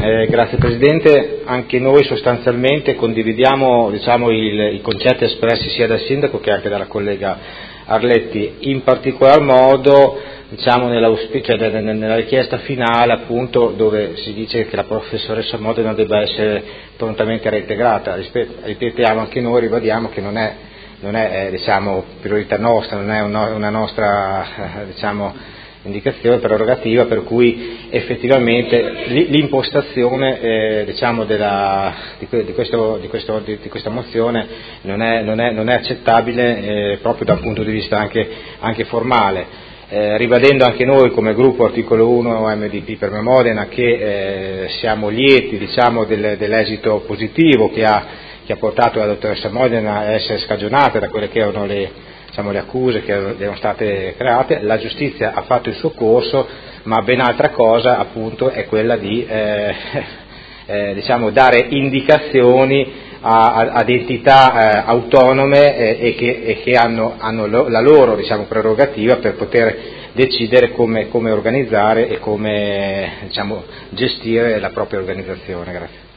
Grazie Presidente, anche noi sostanzialmente condividiamo i concetti espressi sia dal Sindaco che anche dalla collega Arletti, in particolar modo nella richiesta finale appunto dove si dice che la professoressa Modena debba essere prontamente reintegrata. Ripetiamo anche noi, ribadiamo che non è priorità nostra, non è una nostra indicazione, prerogativa, per cui effettivamente l'impostazione di questa mozione non è accettabile proprio da un punto di vista anche formale. Ribadendo anche noi come gruppo Articolo 1 MDP per Modena che siamo lieti dell'esito positivo che ha portato la dottoressa Modena a essere scagionata da quelle che erano le accuse che erano state create. La giustizia ha fatto il suo corso, ma ben altra cosa appunto è quella di dare indicazioni ad entità autonome e che hanno la loro prerogativa per poter decidere come organizzare e come gestire la propria organizzazione. Grazie.